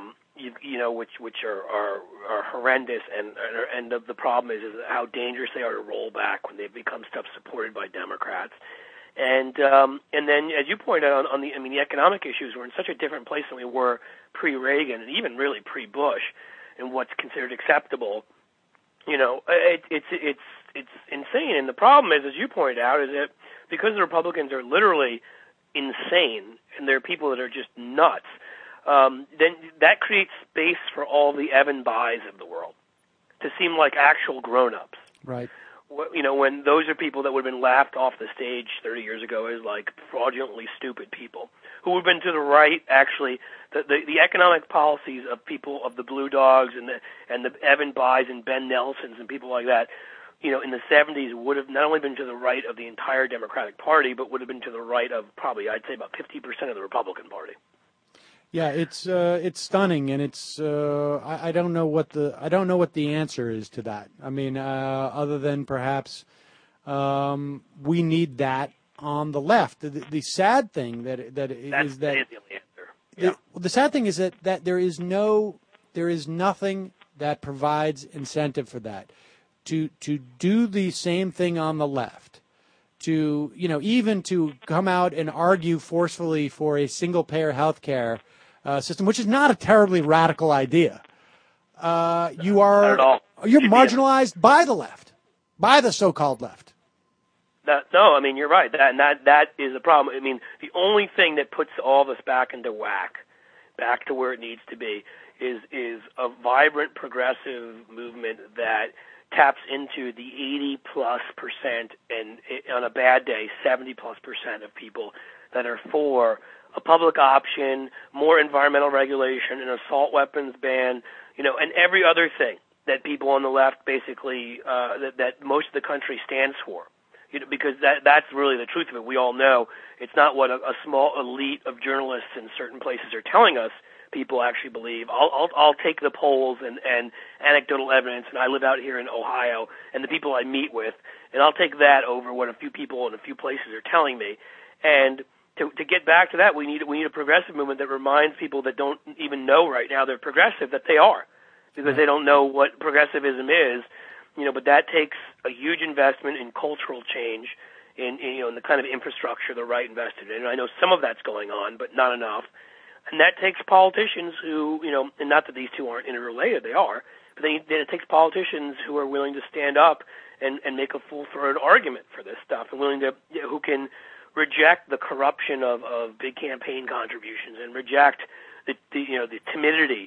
you, you know, which which are are, are horrendous, and and the, the problem is is how dangerous they are to roll back when they become stuff supported by Democrats. And um, and then, as you pointed out, on, on the I mean, the economic issues, we're in such a different place than we were pre-Reagan, and even really pre-Bush, and what's considered acceptable. You know, it, it's it's it's insane. And the problem is, as you pointed out, is that because the Republicans are literally insane, and they're people that are just nuts, um, then that creates space for all the Evan Bayes of the world to seem like actual grown-ups. Right. You know, when those are people that would have been laughed off the stage thirty years ago as like fraudulently stupid people who would have been to the right. Actually, the, the the economic policies of people of the Blue Dogs and the and the Evan Bayes and Ben Nelsons and people like that, you know, in the seventies would have not only been to the right of the entire Democratic Party, but would have been to the right of probably, I'd say, about fifty percent of the Republican Party. Yeah, it's uh, it's stunning, and it's uh, I, I don't know what the I don't know what the answer is to that. I mean, uh, other than perhaps um, we need that on the left. The, the sad thing that that That's, is that, that is the only answer. Yeah. the, the sad thing is that, that there is no there is nothing that provides incentive for that to to do the same thing on the left. To you know, even to come out and argue forcefully for a single payer health care Uh, system, which is not a terribly radical idea. Uh, you are Not at all. You're marginalized by the left, by the so-called left. That, no, I mean, you're right. That, and that that is the problem. I mean, the only thing that puts all of us back into whack, back to where it needs to be, is is a vibrant progressive movement that taps into the eighty plus percent, and on a bad day, seventy plus percent of people that are for a public option, more environmental regulation, an assault weapons ban, you know, and every other thing that people on the left basically, uh, that, that most of the country stands for. You know, because that, that's really the truth of it. We all know it's not what a, a small elite of journalists in certain places are telling us people actually believe. I'll, I'll, I'll take the polls and, and anecdotal evidence, and I live out here in Ohio, and the people I meet with, and I'll take that over what a few people in a few places are telling me. And To, to get back to that, we need we need a progressive movement that reminds people that don't even know right now they're progressive that they are, because they don't know what progressivism is, you know. But that takes a huge investment in cultural change, in, in you know in the kind of infrastructure the right invested in. And I know some of that's going on, but not enough. And that takes politicians who, you know, and not that these two aren't interrelated, they are, but they, it takes politicians who are willing to stand up and and make a full-throated argument for this stuff, and willing to you know, who can reject the corruption of, of big campaign contributions, and reject the, the you know the timidity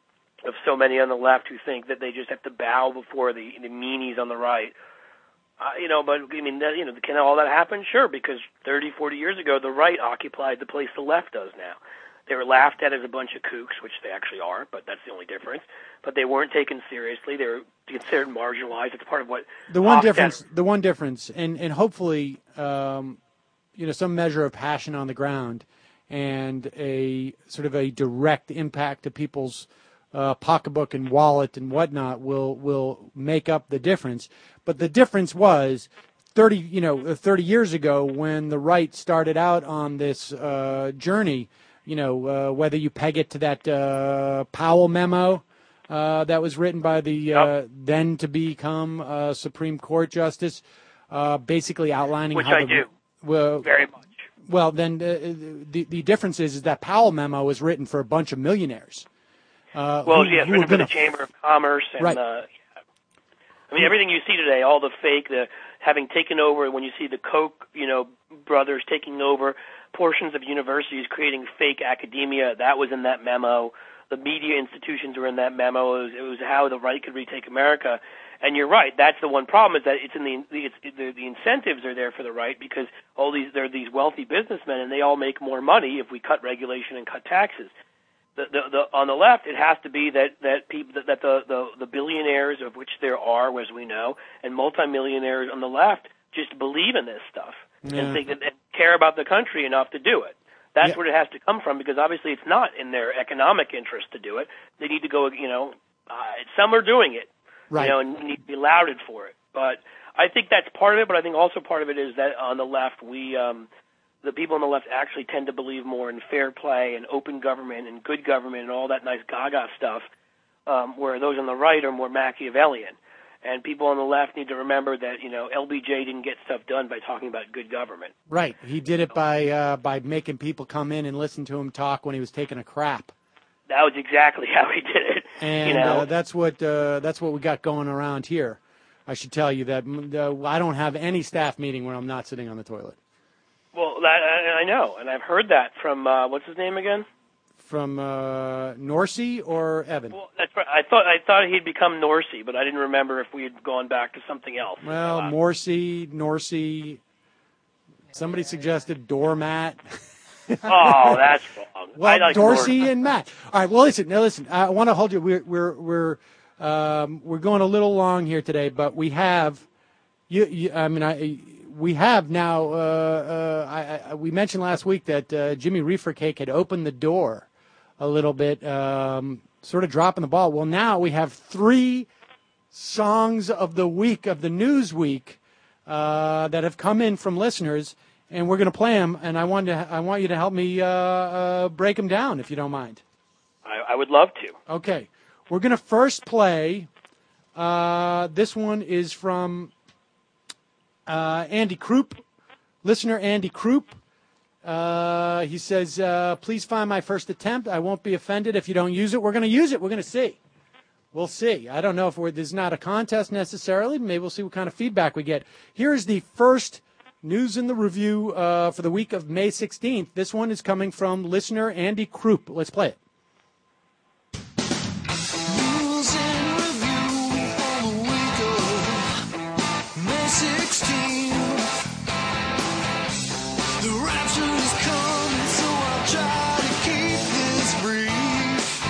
of so many on the left who think that they just have to bow before the, the meanies on the right. Uh, you know, but I mean, that, you know, can all that happen? Sure, because thirty, forty years ago, the right occupied the place the left does now. They were laughed at as a bunch of kooks, which they actually are, but that's the only difference. But they weren't taken seriously. They were considered marginalized. It's part of what the one difference. The one difference, and and hopefully. Um, you know, some measure of passion on the ground and a sort of a direct impact to people's uh, pocketbook and wallet and whatnot will will make up the difference. But the difference was thirty, you know, thirty years ago when the right started out on this uh, journey. You know, uh, whether you peg it to that uh, Powell memo uh, that was written by the uh, yep. then to become uh, Supreme Court justice, uh, basically outlining which how I the, do. Well, very much. Well, then uh, the the difference is, is that Powell memo was written for a bunch of millionaires. Uh, well, who, yes, who written for gonna, the Chamber of Commerce, and right. uh, I mean everything you see today, all the fake, the having taken over. When you see the Koch, you know, brothers taking over portions of universities, creating fake academia, that was in that memo. The media institutions were in that memo. It was, it was how the right could retake America. And you're right. That's the one problem, is that it's in the it's, the, the incentives are there for the right, because all these they're these wealthy businessmen, and they all make more money if we cut regulation and cut taxes. The, the, the, on the left, it has to be that that people that, that the, the the billionaires, of which there are, as we know, and multimillionaires on the left, just believe in this stuff yeah. and think that and care about the country enough to do it. That's yeah. where it has to come from, because obviously it's not in their economic interest to do it. They need to go. You know, uh, some are doing it. Right. You know, and need to be lauded for it. But I think that's part of it, but I think also part of it is that on the left, we, um, the people on the left actually tend to believe more in fair play and open government and good government and all that nice gaga stuff, um, where those on the right are more Machiavellian. And people on the left need to remember that, you know, L B J didn't get stuff done by talking about good government. Right. He did it by uh, by making people come in and listen to him talk when he was taking a crap. That was exactly how he did it. And you know? uh, that's what uh, that's what we got going around here. I should tell you that uh, I don't have any staff meeting where I'm not sitting on the toilet. Well, that, I, I know, and I've heard that from, uh, what's his name again? From uh, Norsey or Evan? Well, that's right. I thought I thought he'd become Norsey, but I didn't remember if we had gone back to something else. Well, uh, Morsey, Norsey, somebody suggested doormat. Oh, that's wrong. Well, I like Dorsey Dorsey. and Matt. All right. Well, listen. Now, listen. I want to hold you. We're we're we're um, we're going a little long here today, but we have. You. you I mean, I. We have now. Uh, uh, I, I, we mentioned last week that uh, Jimmy Reefer Cake had opened the door a little bit, um, sort of dropping the ball. Well, now we have three songs of the week of the news week uh, that have come in from listeners. And we're going to play them, and I want to. I want you to help me uh, uh, break them down, if you don't mind. I, I would love to. Okay, we're going to first play. Uh, this one is from uh, Andy Croup, listener Andy Croup. Uh, he says, uh, "Please find my first attempt. I won't be offended if you don't use it. We're going to use it. We're going to see. We'll see. I don't know if we're, there's not a contest necessarily. Maybe we'll see what kind of feedback we get. Here's the first." News in the review uh, for the week of May sixteenth. This one is coming from listener Andy Croup. Let's play it. News in review for the week of May sixteenth. The rapture is coming, so I'll try to keep this brief.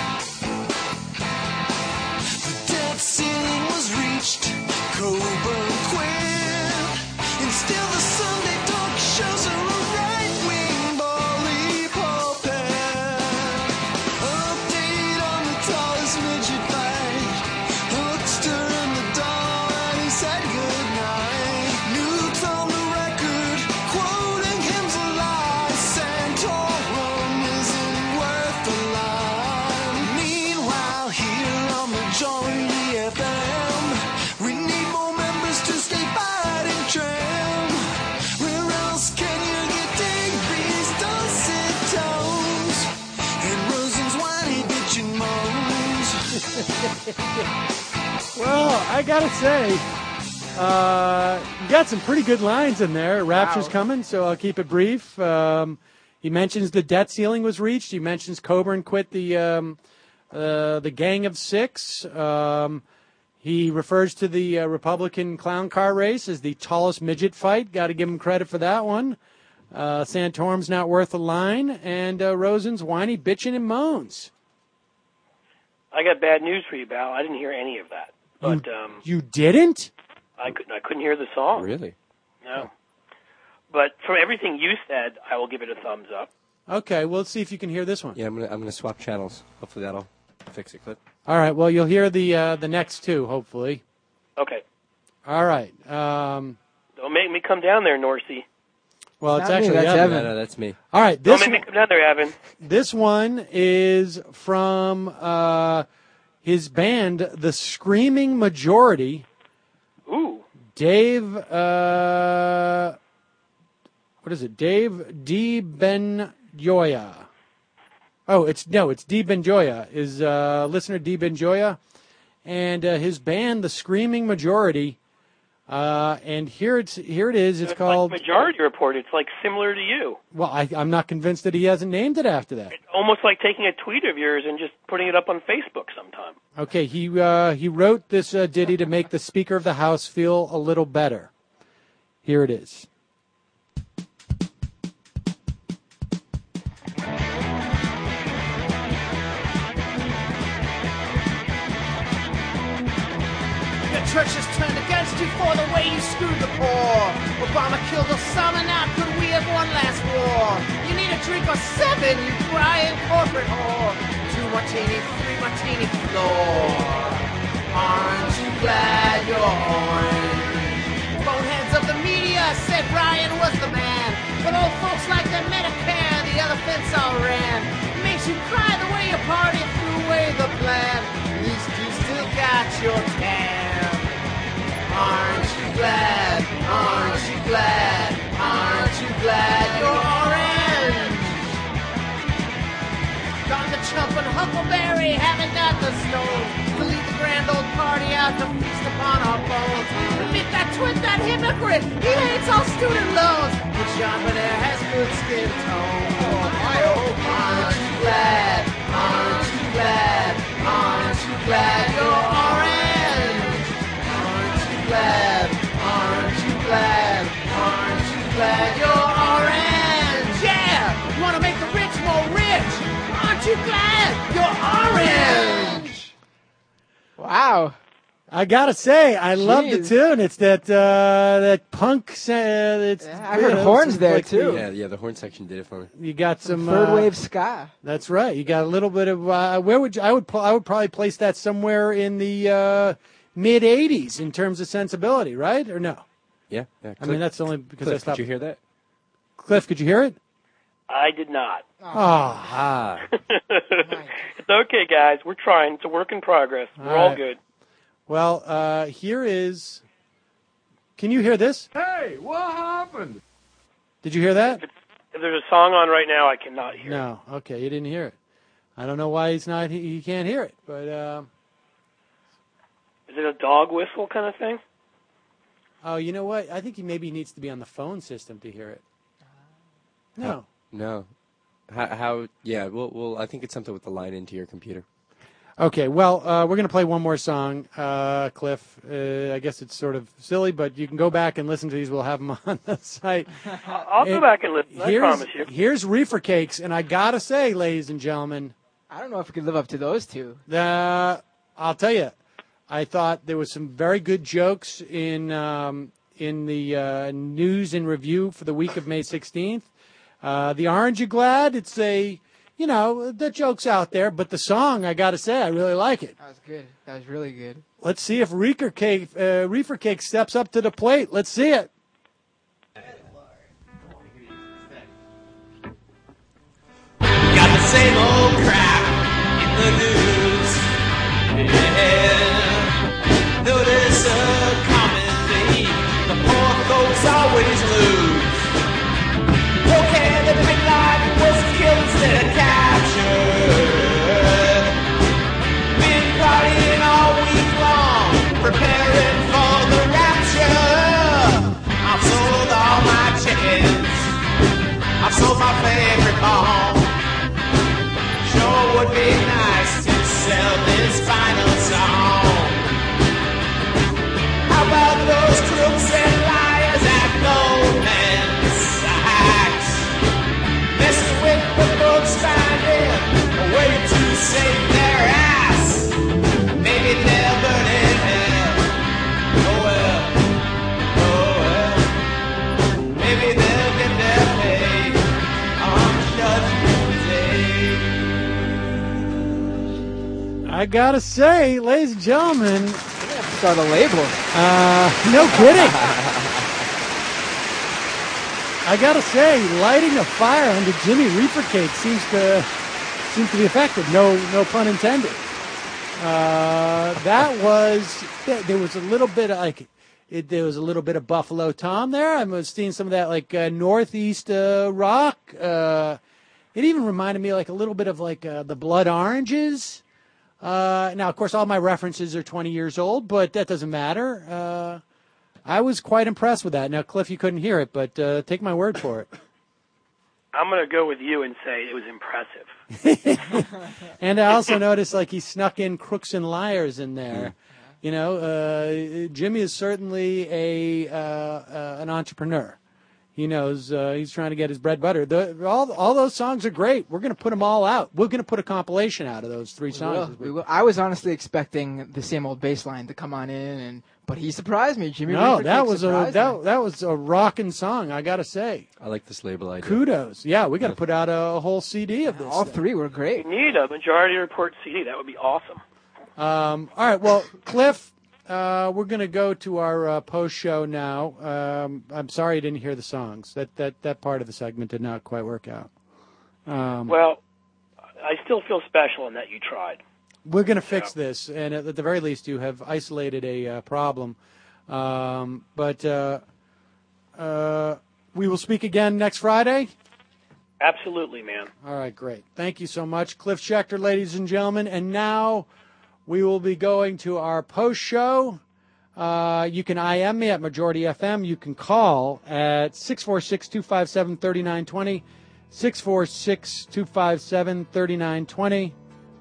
The death ceiling was reached. Coburn quit. And still the Sunday talk shows are a right-wing bully pulpit. Update on the tallest midget fight. Hookster in the door and he said goodnight. Nukes on the record, quoting him's a lie. Santorum isn't worth a line. Meanwhile, here on Majority F M, we need more members to stay fighting tram. Well, I gotta say, uh, you got some pretty good lines in there. Rapture's Wow. coming, so I'll keep it brief. Um, he mentions the debt ceiling was reached. He mentions Coburn quit the um, uh, the Gang of Six. Um, he refers to the uh, Republican clown car race as the tallest midget fight. Got to give him credit for that one. Uh, Santorum's not worth a line, and uh, Rosen's whiny bitching and moans. I got bad news for you, Val. I didn't hear any of that. But you, um, you didn't? I couldn't. I couldn't hear the song. Really? No. But from everything you said, I will give it a thumbs up. Okay, well, let's see if you can hear this one. Yeah, I'm gonna I'm gonna swap channels. Hopefully that'll fix it, Clip. All right. Well, you'll hear the uh, the next two, hopefully. Okay. All right. Um, Don't make me come down there, Norsey. well, It's it's not me, actually that's Evan. Evan. No, no, that's me. All right. Don't This make me come down there, Evan. this one is from uh, his band, The Screaming Majority. Ooh. Dave. Uh, what is it? Dave D. Benjoya. Oh, it's no, it's D. Benjoya. Is uh, listener D. Benjoya, and uh, his band, The Screaming Majority. Uh, and here it's here it is. It's It's called. like Majority Report. It's like similar to you. Well, I, I'm not convinced that he hasn't named it after that. It's almost like taking a tweet of yours and just putting it up on Facebook sometime. Okay, he uh, he wrote this uh, ditty to make the Speaker of the House feel a little better. Here it is. Your church has turned against you for the way you screwed the poor. Obama killed Osama, now could we have one last war? You need a drink or seven, you crying corporate whore. Two martini, three martini floor. Aren't you glad you're orange? Boneheads of the media said Ryan was the man, but old folks like it's all ran. Makes you cry the way you party threw away the plan. At least you still got your tan. Aren't you glad? Aren't you glad? Aren't you glad you're orange? Gone the chumping Huckleberry, haven't got the stones to lead the grand old party out to feast upon our bones. And meet that twit, that hypocrite, he hates all student loans. But Jean Bonnet has good skin tone. Oh, my oh, aren't you glad? Aren't you glad? Aren't you glad you're orange? Aren't you glad? Aren't you glad? Aren't you glad you're orange? Yeah! You want to make the rich more rich? Aren't you glad you're orange? Wow. I gotta say, I love the Jeez. tune. It's that uh, that punk. Uh, it's, Yeah, I heard horns there, like too. the- Yeah, yeah, the horn section did it for me. You got some Third uh, wave ska. That's right. You got a little bit of uh, where would you, I would pl- I would probably place that somewhere in the uh, mid eighties in terms of sensibility, right? Or no? Yeah, yeah. I mean, that's only because Cliff, I stopped. Did you hear that? Cliff, could you hear it? I did not. Ah, It's okay, guys. We're trying. It's a work in progress. We're All all right. good. well, uh, here is. Can you hear this? Hey, what happened? Did you hear that? If there's a song on right now, I cannot hear. No. Okay, you didn't hear it. I don't know why he's not. He, he can't hear it, but. Uh, Is it a dog whistle kind of thing? oh, you know what? I think he maybe needs to be on the phone system to hear it. No. No. How? how yeah. Well, well, I think it's something with the line into your computer. Okay, well, uh, we're going to play one more song, uh, Cliff. Uh, I guess it's sort of silly, but you can go back and listen to these. We'll have them on the site. I'll go And back and listen. I here's, promise you. Here's Reefer Cakes, and I got to say, ladies and gentlemen, I don't know if we could live up to those two. uh, I'll tell you, I thought there was some very good jokes in um, in the uh, news and review for the week of May sixteenth. Uh, the Orange You Glad, it's a, you know, the joke's out there, but the song, I got to say, I really like it. That was good. That was really good. Let's see if Reefer Cake, uh, Reefer Cake steps up to the plate. Let's see it. Got the same old crap in the news. Yeah. Notice a common theme. The poor folks always lose. Okay, the big line was killed instead of captured. Been partying all week long, preparing for the rapture. I've sold all my chickens. I've sold my favorite bomb. Sure would be nice to sell this final song. How about those crooks and liars at Goldman Sachs? Messing with the books, finding a way to save their ass. Maybe they'll burn in hell. Oh well, oh well. Maybe they'll get their pay on Judgment Day. I got to say, ladies and gentlemen, Start a label. uh, no kidding. I got to say, lighting a fire under Jimmy Reefer Cake seems to seems to be effective. No, no pun intended. Uh, that was there there was a little bit of like it, there was a little bit of Buffalo Tom there. I was seeing some of that like uh, Northeast uh, rock. Uh, it even reminded me like a little bit of like uh, the Blood Oranges. Uh, now, of course, all my references are twenty years old, but that doesn't matter. Uh, I was quite impressed with that. Now, Cliff, you couldn't hear it, but uh, take my word for it. I'm going to go with you and say it was impressive. And I also noticed like he snuck in Crooks and Liars in there. You know, uh, Jimmy is certainly a uh, uh, an entrepreneur. He knows uh, he's trying to get his bread butter. The, all all those songs are great. We're going to put them all out. We're going to put a compilation out of those three We songs. will. We will. I was honestly expecting the same old bass line to come on in, and but he surprised me. Jimmy No, Reefer that Cake was a surprised me. that, that was a rocking song. I got to say, I like this label idea. kudos. Yeah, we got to put out a whole C D of this. All stuff. three were great. We need a Majority Report C D. That would be awesome. Um, all right, well, Cliff, uh, we're going to go to our uh, post show now. Um, I'm sorry you didn't hear the songs. That that that part of the segment did not quite work out. Um, Well, I still feel special in that you tried. We're going to fix this, and at the very least, you have isolated a uh, problem. Um, but uh, uh, we will speak again next Friday. Absolutely, man. All right, great. Thank you so much, Cliff Schechter, ladies and gentlemen. And now we will be going to our post show. Uh, you can I M me at Majority F M. You can call at six four six, two five seven, three nine two zero, six four six, two five seven, three nine two zero.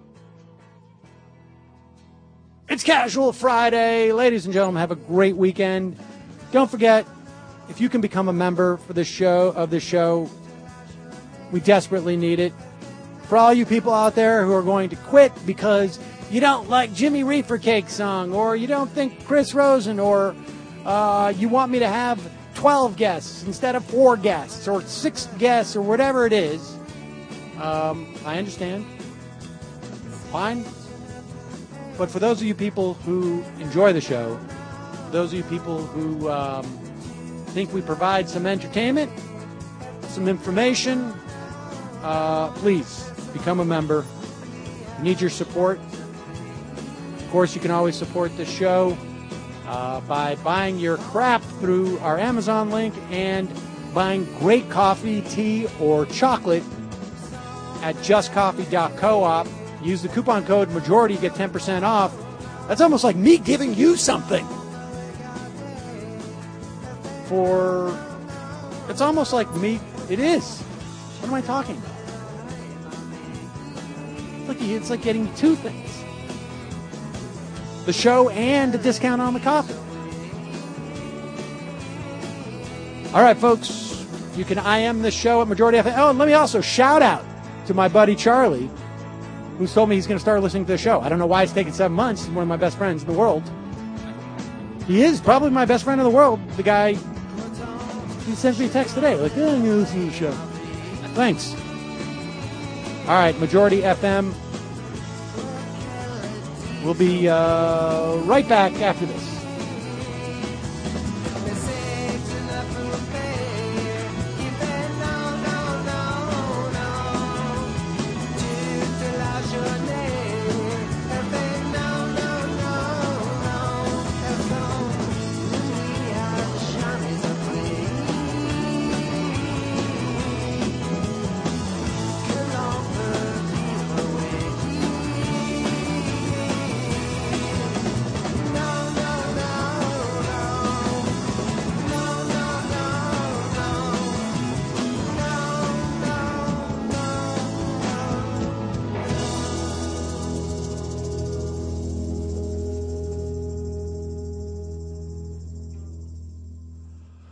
It's Casual Friday. Ladies and gentlemen, have a great weekend. Don't forget, if you can become a member for the show of the show, we desperately need it. For all you people out there who are going to quit because you don't like Jimmy Reefer Cake song, or you don't think Chris Rosen, or uh, you want me to have twelve guests instead of four guests, or six guests, or whatever it is, um, I understand. Fine. But for those of you people who enjoy the show, those of you people who um, think we provide some entertainment, some information, uh, please become a member. We need your support. Of course, you can always support the show uh, by buying your crap through our Amazon link and buying great coffee, tea, or chocolate at just coffee dot coop. Use the coupon code MAJORITY, get ten percent off. That's almost like me giving you something. For, it's almost like me, it is. What am I talking about? Look, it's like getting two things. The show and a discount on the coffee. All right, folks, you can I M the show at Majority F M. Oh, and let me also shout out to my buddy Charlie, who's told me he's going to start listening to the show. I don't know why it's taken seven months. He's one of my best friends in the world. He is probably my best friend in the world. The guy, he sent me a text today, like, oh, I'm going to listen to the show. Thanks. All right, Majority F M. We'll be uh, right back after this.